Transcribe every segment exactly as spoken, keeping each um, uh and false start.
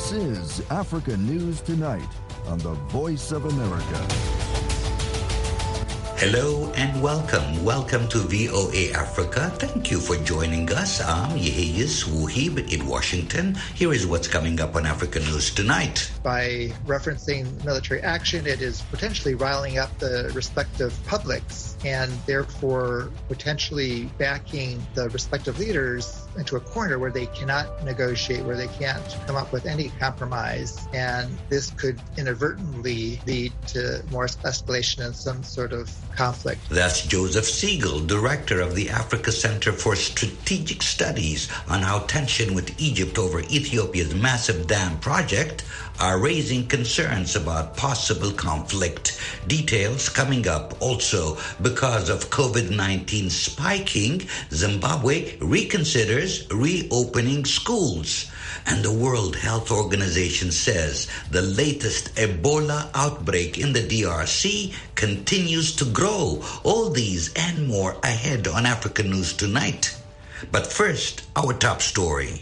This is Africa News Tonight on the Voice of America. Hello and welcome. Welcome to V O A Africa. Thank you for joining us. I'm Yeheyes Wuhib in Washington. Here is what's coming up on Africa News Tonight. By referencing military action, it is potentially riling up the respective publics and therefore potentially backing the respective leaders into a corner where they cannot negotiate, where they can't come up with any compromise. And this could inadvertently lead to more escalation and some sort of conflict. That's Joseph Siegel, director of the Africa Center for Strategic Studies, on how tension with Egypt over Ethiopia's massive dam project are raising concerns about possible conflict. Details coming up. Also, because of COVID nineteen spiking, Zimbabwe reconsiders reopening schools. And the World Health Organization says the latest Ebola outbreak in the D R C continues to grow. All these and more ahead on Africa News Tonight. But first, our top story.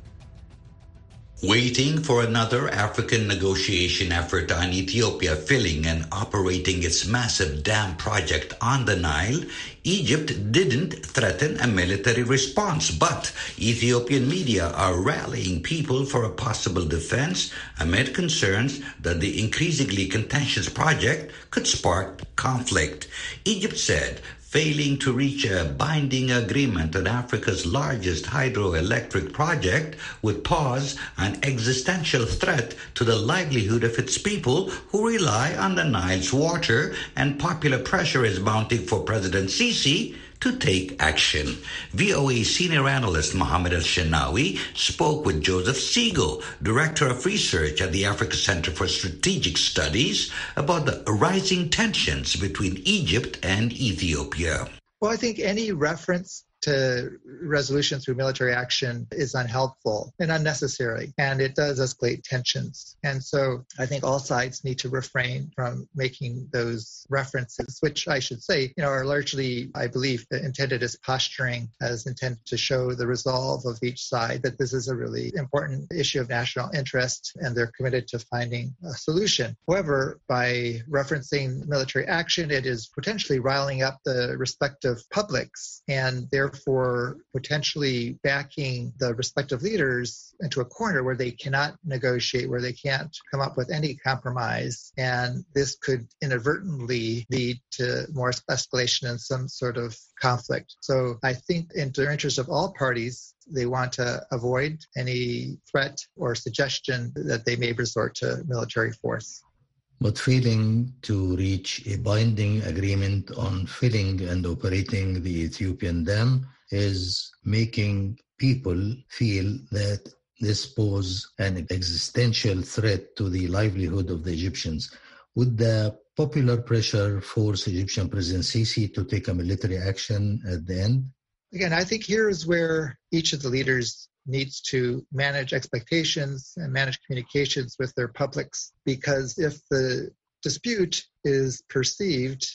Waiting for another African negotiation effort on Ethiopia filling and operating its massive dam project on the Nile, Egypt didn't threaten a military response, but Ethiopian media are rallying people for a possible defense amid concerns that the increasingly contentious project could spark conflict. Egypt said failing to reach a binding agreement on Africa's largest hydroelectric project would pose an existential threat to the livelihood of its people who rely on the Nile's water, and popular pressure is mounting for President Sisi to take action. V O A senior analyst Mohammed Al-Shenawi spoke with Joseph Siegel, director of research at the Africa Center for Strategic Studies, about the rising tensions between Egypt and Ethiopia. Well, I think any reference to resolution through military action is unhelpful and unnecessary, and it does escalate tensions. And so I think all sides need to refrain from making those references, which I should say, you know, are largely, I believe, intended as posturing, as intended to show the resolve of each side that this is a really important issue of national interest and they're committed to finding a solution. However, by referencing military action, it is potentially riling up the respective publics and therefore for potentially backing the respective leaders into a corner where they cannot negotiate, where they can't come up with any compromise. And this could inadvertently lead to more escalation and some sort of conflict. So I think in the interest of all parties, they want to avoid any threat or suggestion that they may resort to military force. But failing to reach a binding agreement on filling and operating the Ethiopian dam is making people feel that this poses an existential threat to the livelihood of the Egyptians. Would the popular pressure force Egyptian President Sisi to take a military action at the end? Again, I think here is where each of the leaders needs to manage expectations and manage communications with their publics, because if the dispute is perceived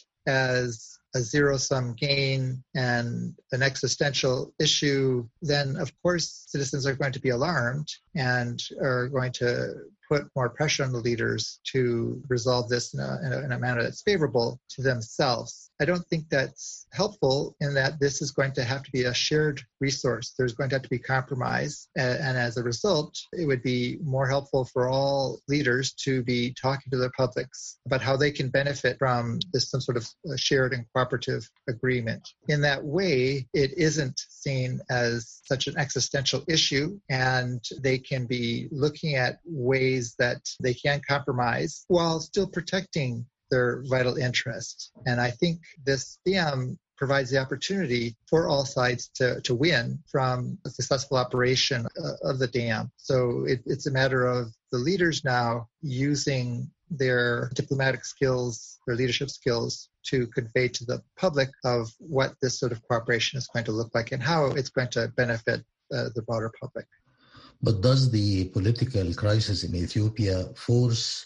as a zero-sum gain and an existential issue, then of course citizens are going to be alarmed and are going to put more pressure on the leaders to resolve this in a, in a, in a manner that's favorable to themselves. I don't think that's helpful in that this is going to have to be a shared resource. There's going to have to be compromise. And, and as a result, it would be more helpful for all leaders to be talking to their publics about how they can benefit from this some sort of shared and cooperative agreement. In that way, it isn't seen as such an existential issue, and they can be looking at ways that they can compromise while still protecting their vital interests. And I think this D M provides the opportunity for all sides to, to win from a successful operation of the dam. So it, it's a matter of the leaders now using their diplomatic skills, their leadership skills, to convey to the public of what this sort of cooperation is going to look like and how it's going to benefit uh, the broader public. But does the political crisis in Ethiopia force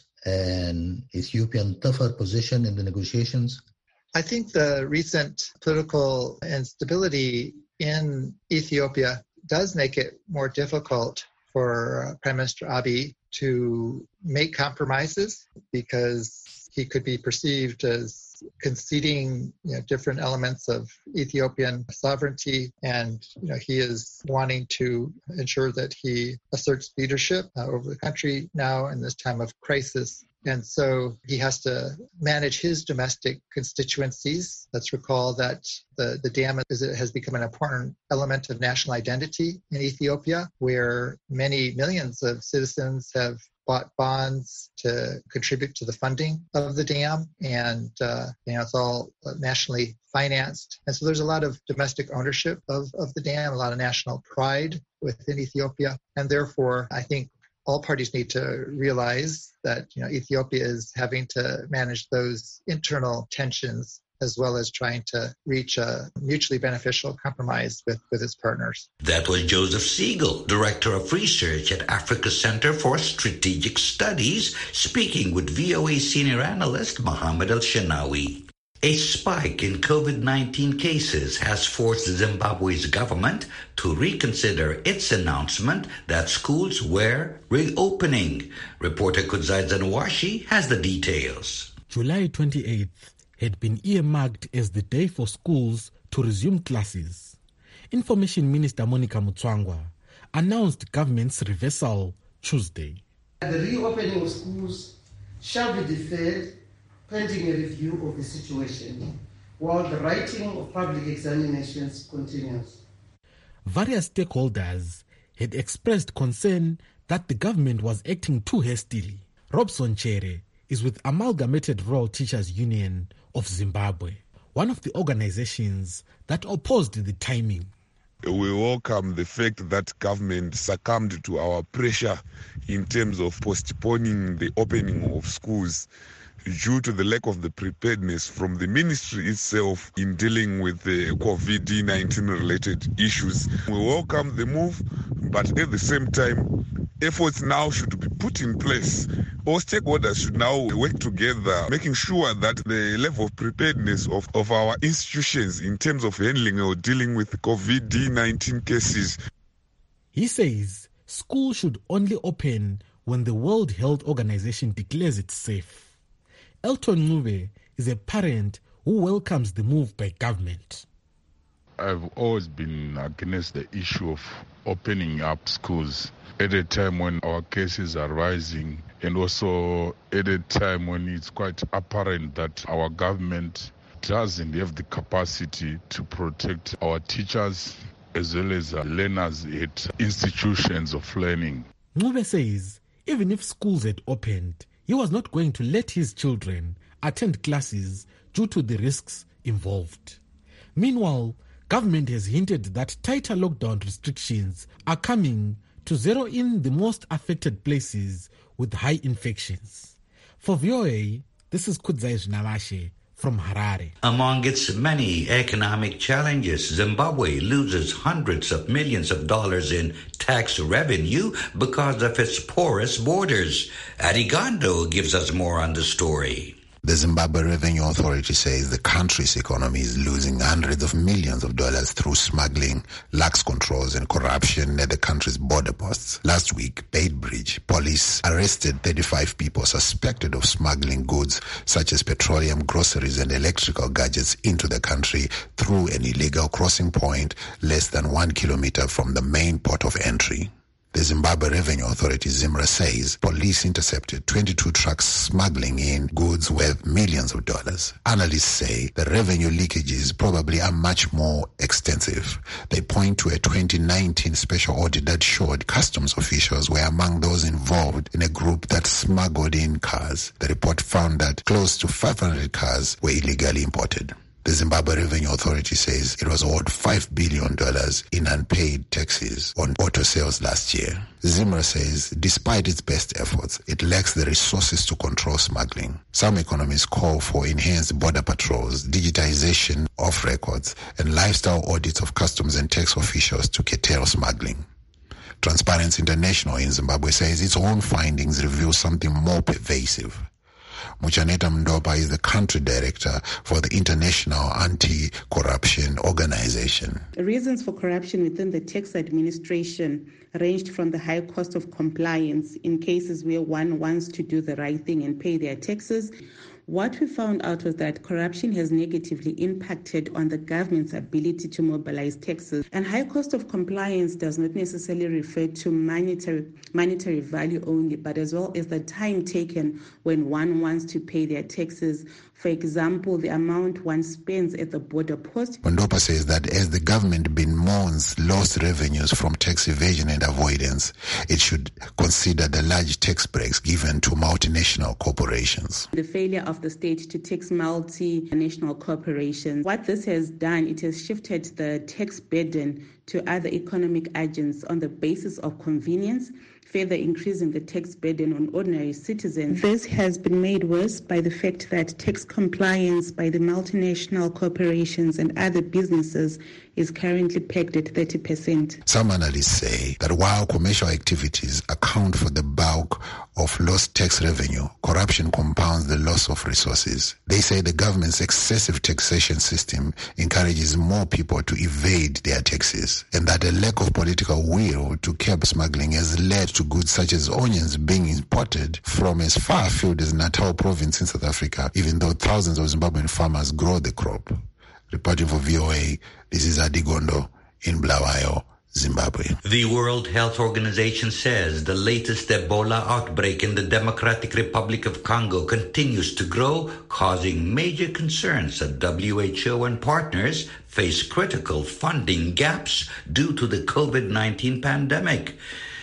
an Ethiopian tougher position in the negotiations? I think the recent political instability in Ethiopia does make it more difficult for uh, Prime Minister Abiy to make compromises because he could be perceived as conceding, you know, different elements of Ethiopian sovereignty, and you know he is wanting to ensure that he asserts leadership uh, over the country now in this time of crisis. And so he has to manage his domestic constituencies. Let's recall that the, the dam is, it has become an important element of national identity in Ethiopia, where many millions of citizens have bought bonds to contribute to the funding of the dam. And, uh, you know, it's all nationally financed. And so there's a lot of domestic ownership of, of the dam, a lot of national pride within Ethiopia. And therefore, I think all parties need to realize that, you know, Ethiopia is having to manage those internal tensions as well as trying to reach a mutually beneficial compromise with, with its partners. That was Joseph Siegel, Director of Research at Africa Center for Strategic Studies, speaking with V O A senior analyst Mohammed Al-Shanawi. A spike in COVID nineteen cases has forced Zimbabwe's government to reconsider its announcement that schools were reopening. Reporter Kudzai Zanwashi has the details. July twenty-eighth had been earmarked as the day for schools to resume classes. Information Minister Monica Mutswangwa announced government's reversal Tuesday. The reopening of schools shall be deferred pending a review of the situation, while the writing of public examinations continues. Various stakeholders had expressed concern that the government was acting too hastily. Robson Chere is with Amalgamated Rural Teachers Union of Zimbabwe, one of the organizations that opposed the timing. We welcome the fact that government succumbed to our pressure in terms of postponing the opening of schools due to the lack of the preparedness from the ministry itself in dealing with the COVID nineteen related issues. We welcome the move, but at the same time, efforts now should be put in place. All stakeholders should now work together, making sure that the level of preparedness of, of our institutions in terms of handling or dealing with COVID nineteen cases. He says schools should only open when the World Health Organization declares it safe. Elton Ncube is a parent who welcomes the move by government. I've always been against the issue of opening up schools at a time when our cases are rising, and also at a time when it's quite apparent that our government doesn't have the capacity to protect our teachers as well as learners at institutions of learning. Ncube says even if schools had opened, he was not going to let his children attend classes due to the risks involved. Meanwhile, government has hinted that tighter lockdown restrictions are coming to zero in the most affected places with high infections. For V O A, this is Kudzai Zanwashi from Harare. Among its many economic challenges, Zimbabwe loses hundreds of millions of dollars in tax revenue because of its porous borders. Arigondo gives us more on the story. The Zimbabwe Revenue Authority says the country's economy is losing hundreds of millions of dollars through smuggling, lax controls and corruption at the country's border posts. Last week, Beitbridge police arrested thirty-five people suspected of smuggling goods such as petroleum, groceries and electrical gadgets into the country through an illegal crossing point less than one kilometer from the main port of entry. The Zimbabwe Revenue Authority, ZIMRA, says police intercepted twenty-two trucks smuggling in goods worth millions of dollars. Analysts say the revenue leakages probably are much more extensive. They point to a twenty nineteen special audit that showed customs officials were among those involved in a group that smuggled in cars. The report found that close to five hundred cars were illegally imported. The Zimbabwe Revenue Authority says it was owed five billion dollars in unpaid taxes on auto sales last year. ZIMRA says despite its best efforts, it lacks the resources to control smuggling. Some economists call for enhanced border patrols, digitization of records, and lifestyle audits of customs and tax officials to curtail smuggling. Transparency International in Zimbabwe says its own findings reveal something more pervasive. Muchaneta Mndopa is the country director for the International Anti-Corruption Organization. The reasons for corruption within the tax administration ranged from the high cost of compliance in cases where one wants to do the right thing and pay their taxes. What we found out was that corruption has negatively impacted on the government's ability to mobilize taxes. And high cost of compliance does not necessarily refer to monetary, monetary value only, but as well as the time taken when one wants to pay their taxes. For example, the amount one spends at the border post. Mndopa says that as the government bemoans lost revenues from tax evasion and avoidance, it should consider the large tax breaks given to multinational corporations. The failure of the state to tax multinational corporations. What this has done, it has shifted the tax burden to other economic agents on the basis of convenience, further increasing the tax burden on ordinary citizens. This has been made worse by the fact that tax compliance by the multinational corporations and other businesses is currently pegged at thirty percent. Some analysts say that while commercial activities account for the bulk of lost tax revenue, corruption compounds the loss of resources. They say the government's excessive taxation system encourages more people to evade their taxes, and that a lack of political will to curb smuggling has led to goods such as onions being imported from as far afield as Natal province in South Africa, even though thousands of Zimbabwean farmers grow the crop. Reporting for V O A, this is Adigondo in Bulawayo, Zimbabwe. The World Health Organization says the latest Ebola outbreak in the Democratic Republic of Congo continues to grow, causing major concerns that W H O and partners face critical funding gaps due to the COVID nineteen pandemic.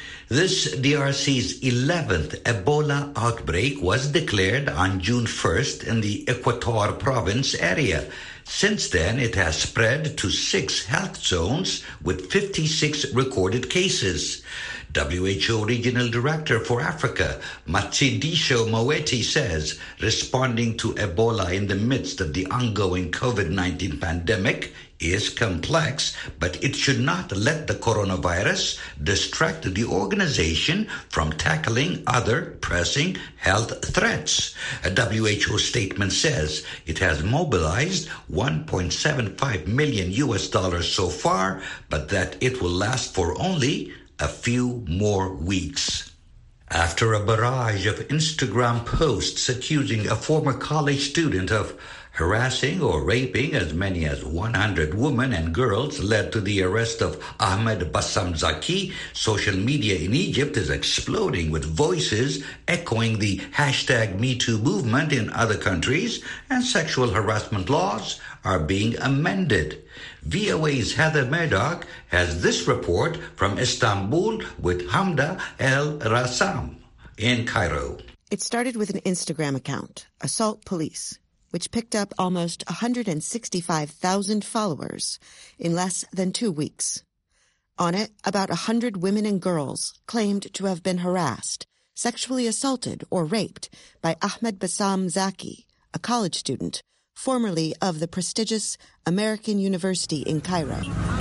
This D R C's eleventh Ebola outbreak was declared on June first in the Equator province area. Since then, it has spread to six health zones with fifty-six recorded cases. W H O Regional Director for Africa, Matshidiso Moeti, says responding to Ebola in the midst of the ongoing COVID nineteen pandemic is complex, but it should not let the coronavirus distract the organization from tackling other pressing health threats. A W H O statement says it has mobilized one point seven five million U S dollars so far, but that it will last for only a few more weeks. After a barrage of Instagram posts accusing a former college student of harassing or raping as many as one hundred women and girls led to the arrest of Ahmed Bassam Zaki, social media in Egypt is exploding with voices echoing the hashtag MeToo movement in other countries, and sexual harassment laws are being amended. V O A's Heather Murdoch has this report from Istanbul with Hamda El Rassam in Cairo. It started with an Instagram account, Assault Police, which picked up almost one hundred sixty-five thousand followers in less than two weeks. On it, about one hundred women and girls claimed to have been harassed, sexually assaulted, or raped by Ahmed Bassam Zaki, a college student, formerly of the prestigious American University in Cairo.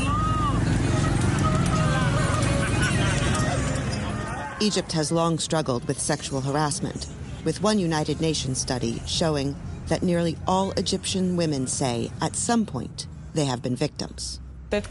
Egypt has long struggled with sexual harassment, with one United Nations study showing that nearly all Egyptian women say at some point they have been victims. But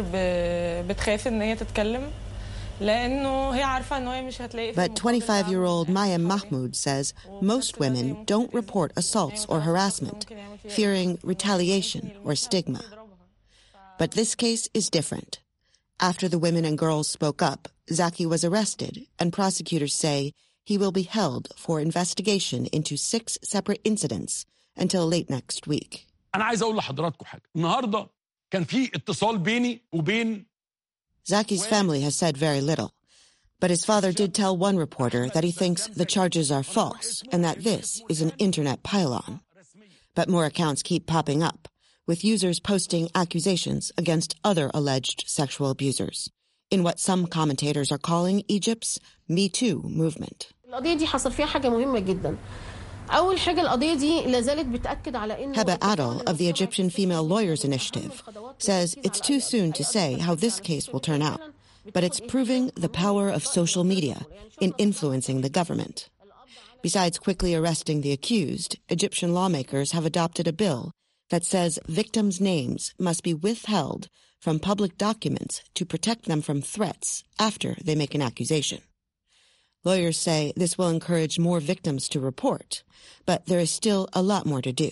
twenty-five-year-old Maya Mahmoud says most women don't report assaults or harassment, fearing retaliation or stigma. But this case is different. After the women and girls spoke up, Zaki was arrested, and prosecutors say he will be held for investigation into six separate incidents until late next week. Zaki's family has said very little, but his father did tell one reporter that he thinks the charges are false and that this is an internet pile-on. But more accounts keep popping up, with users posting accusations against other alleged sexual abusers, in what some commentators are calling Egypt's Me Too movement. Heba Adel of the Egyptian Female Lawyers Initiative says it's too soon to say how this case will turn out, but it's proving the power of social media in influencing the government. Besides quickly arresting the accused, Egyptian lawmakers have adopted a bill that says victims' names must be withheld from public documents to protect them from threats after they make an accusation. Lawyers say this will encourage more victims to report, but there is still a lot more to do.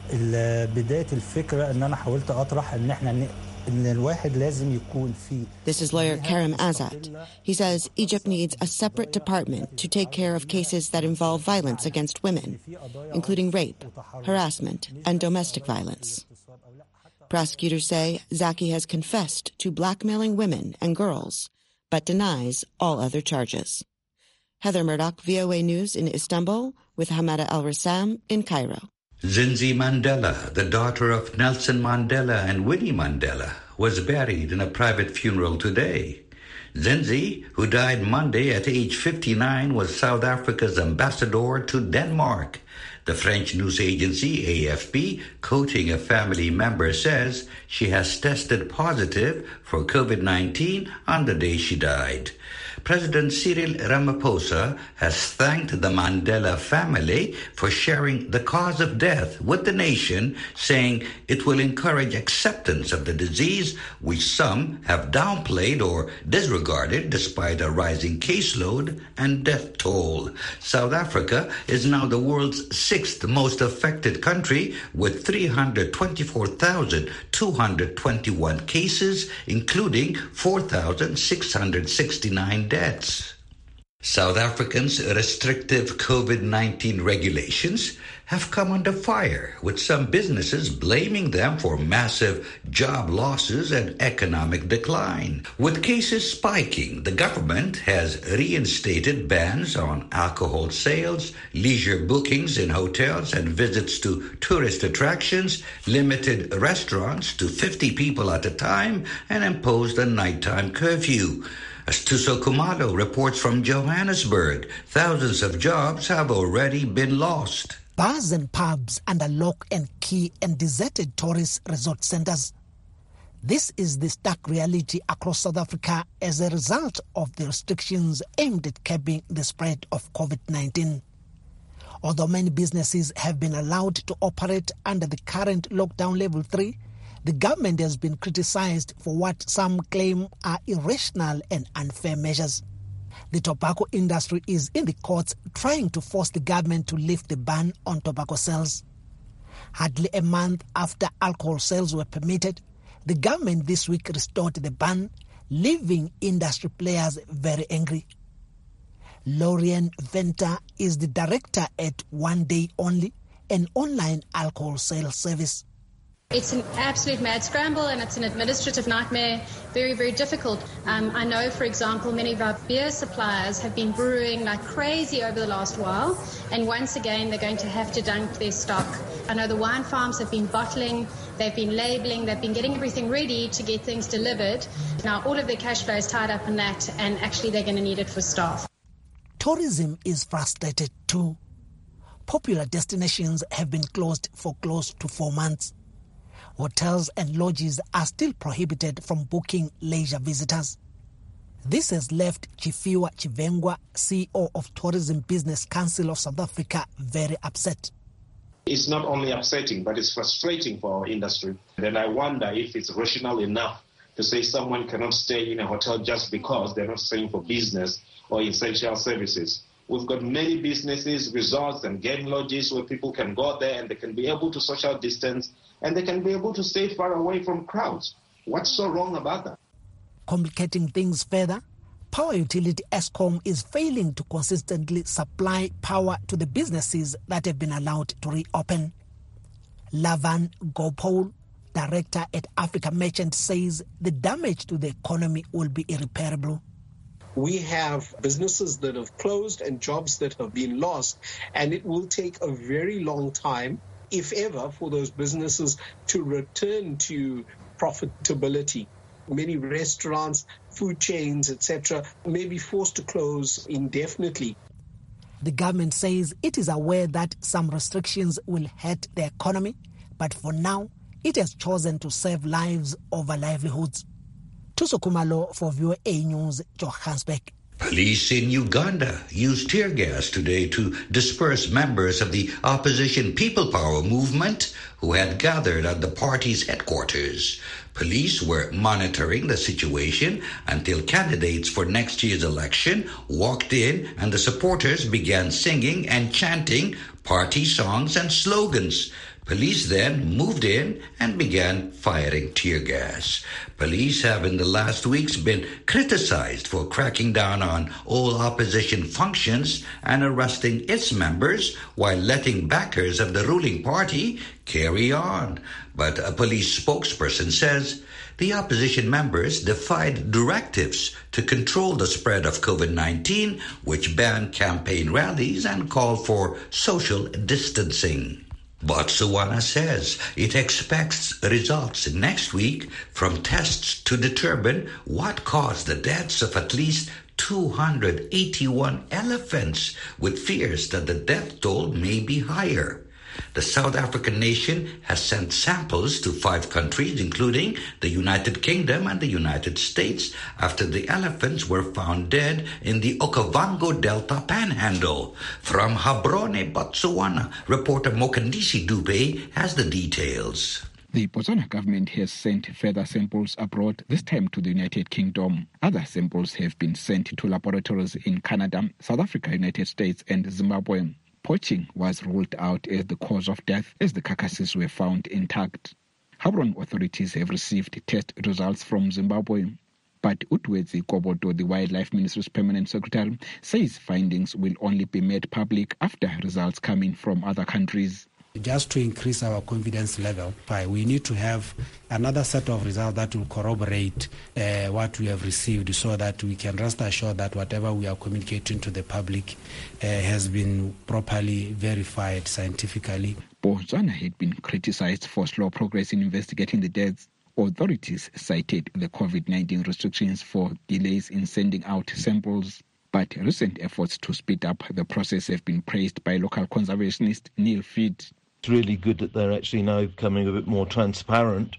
This is lawyer Karim Azad. He says Egypt needs a separate department to take care of cases that involve violence against women, including rape, harassment, and domestic violence. Prosecutors say Zaki has confessed to blackmailing women and girls, but denies all other charges. Heather Murdoch, V O A News in Istanbul, with Hamada Al-Rassam in Cairo. Zinzi Mandela, the daughter of Nelson Mandela and Winnie Mandela, was buried in a private funeral today. Zinzi, who died Monday at age fifty-nine, was South Africa's ambassador to Denmark. The French news agency A F P, quoting a family member, says she has tested positive for COVID nineteen on the day she died. President Cyril Ramaphosa has thanked the Mandela family for sharing the cause of death with the nation, saying it will encourage acceptance of the disease, which some have downplayed or disregarded despite a rising caseload and death toll. South Africa is now the world's sixth most affected country, with three hundred twenty-four thousand two hundred twenty-one cases, including four thousand six hundred sixty-nine deaths. South Africans' restrictive COVID nineteen regulations have come under fire, with some businesses blaming them for massive job losses and economic decline. With cases spiking, the government has reinstated bans on alcohol sales, leisure bookings in hotels and visits to tourist attractions, limited restaurants to fifty people at a time, and imposed a nighttime curfew. As Tuso Kumalo reports from Johannesburg, thousands of jobs have already been lost. Bars and pubs under lock and key and deserted tourist resort centers. This is the stark reality across South Africa as a result of the restrictions aimed at curbing the spread of COVID nineteen. Although many businesses have been allowed to operate under the current lockdown level three, the government has been criticized for what some claim are irrational and unfair measures. The tobacco industry is in the courts trying to force the government to lift the ban on tobacco sales. Hardly a month after alcohol sales were permitted, the government this week restored the ban, leaving industry players very angry. Lorian Venter is the director at One Day Only, an online alcohol sales service. It's an absolute mad scramble and it's an administrative nightmare, very, very difficult. Um, I know, for example, many of our beer suppliers have been brewing like crazy over the last while, and once again they're going to have to dump their stock. I know the wine farms have been bottling, they've been labelling, they've been getting everything ready to get things delivered. Now all of their cash flow is tied up in that, and actually they're going to need it for staff. Tourism is frustrated too. Popular destinations have been closed for close to four months. Hotels and lodges are still prohibited from booking leisure visitors. This has left Chifiwa Chivengwa, C E O of Tourism Business Council of South Africa, very upset. It's not only upsetting, but it's frustrating for our industry. And I wonder if it's rational enough to say someone cannot stay in a hotel just because they're not staying for business or essential services. We've got many businesses, resorts and game lodges where people can go there and they can be able to social distance and they can be able to stay far away from crowds. What's so wrong about that? Complicating things further, power utility Eskom is failing to consistently supply power to the businesses that have been allowed to reopen. Lavan Gopal, director at Africa Merchant, says the damage to the economy will be irreparable. We have businesses that have closed and jobs that have been lost, and it will take a very long time, if ever, for those businesses to return to profitability. Many restaurants, food chains, et cetera may be forced to close indefinitely. The government says it is aware that some restrictions will hurt the economy, but for now, it has chosen to save lives over livelihoods. Tuso Kumalo for V O A News, Johannesburg. Police in Uganda used tear gas today to disperse members of the opposition People Power movement who had gathered at the party's headquarters. Police were monitoring the situation until candidates for next year's election walked in and the supporters began singing and chanting party songs and slogans. Police then moved in and began firing tear gas. Police have in the last weeks been criticized for cracking down on all opposition functions and arresting its members while letting backers of the ruling party carry on. But a police spokesperson says the opposition members defied directives to control the spread of COVID nineteen, which banned campaign rallies and called for social distancing. Botswana says it expects results next week from tests to determine what caused the deaths of at least two hundred eighty-one elephants, with fears that the death toll may be higher. The South African nation has sent samples to five countries, including the United Kingdom and the United States, after the elephants were found dead in the Okavango Delta Panhandle. From Gaborone, Botswana, reporter Mokandisi Dube has the details. The Botswana government has sent further samples abroad, this time to the United Kingdom. Other samples have been sent to laboratories in Canada, South Africa, United States, and Zimbabwe. Poaching was ruled out as the cause of death as the carcasses were found intact. Gaborone authorities have received test results from Zimbabwe. But Utwezi Kobodo, the Wildlife Ministry's permanent secretary, says findings will only be made public after results come in from other countries. Just to increase our confidence level, we need to have another set of results that will corroborate uh, what we have received, so that we can rest assured that whatever we are communicating to the public uh, has been properly verified scientifically. Botswana had been criticized for slow progress in investigating the deaths. Authorities cited the COVID nineteen restrictions for delays in sending out samples. But recent efforts to speed up the process have been praised by local conservationist Neil Feed. It's really good that they're actually now becoming a bit more transparent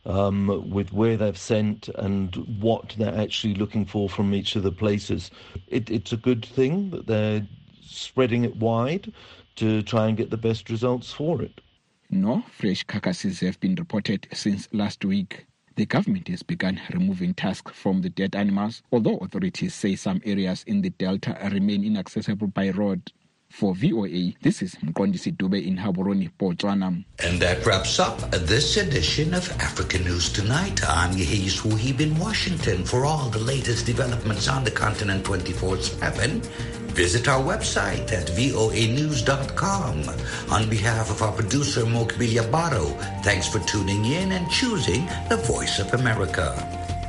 um, with where they've sent and what they're actually looking for from each of the places. It, it's a good thing that they're spreading it wide to try and get the best results for it. No fresh carcasses have been reported since last week. The government has begun removing tusks from the dead animals, although authorities say some areas in the Delta remain inaccessible by road. For V O A, this is Mqondisi Dube in Gaborone, Botswana. And that wraps up this edition of African News Tonight. I'm Yehi Suhib in Washington. For all the latest developments on the continent twenty-four seven, visit our website at voa news dot com. On behalf of our producer, Mokbilia Baro, thanks for tuning in and choosing the Voice of America.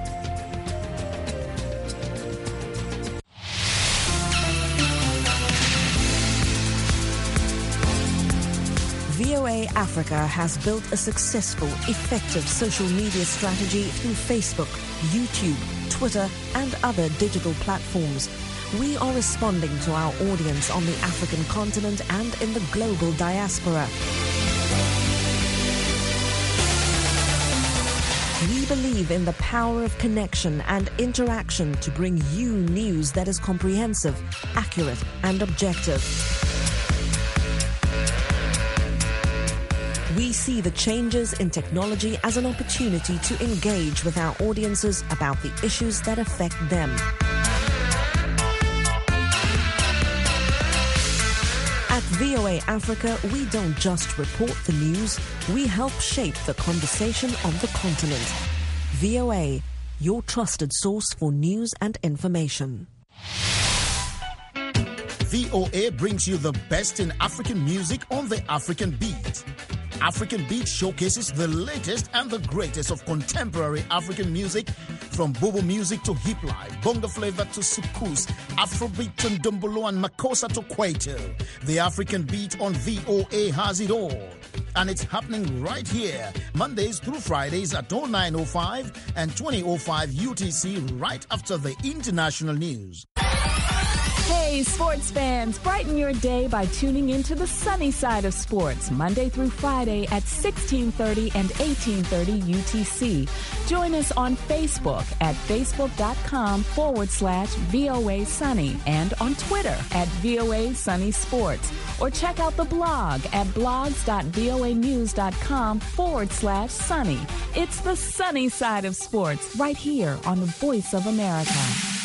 V O A Africa has built a successful, effective social media strategy through Facebook, YouTube, Twitter, and other digital platforms. We are responding to our audience on the African continent and in the global diaspora. We believe in the power of connection and interaction to bring you news that is comprehensive, accurate, and objective. We see the changes in technology as an opportunity to engage with our audiences about the issues that affect them. At V O A Africa, we don't just report the news, we help shape the conversation on the continent. V O A, your trusted source for news and information. V O A brings you the best in African music on the African Beat. African Beat showcases the latest and the greatest of contemporary African music, from Bobo music to hip life, bongo flavor to soukous, Afrobeat to ndombolo and makossa to kwaito. The African Beat on V O A has it all. And it's happening right here, Mondays through Fridays at oh nine oh five and twenty oh five U T C, right after the international news. Hey, sports fans, brighten your day by tuning into the sunny side of sports, Monday through Friday at sixteen thirty and eighteen thirty U T C. Join us on Facebook at facebook.com forward slash VOA Sunny and on Twitter at VOA Sunny Sports. Or check out the blog at blogs.voanews.com forward slash sunny. It's the sunny side of sports right here on the Voice of America.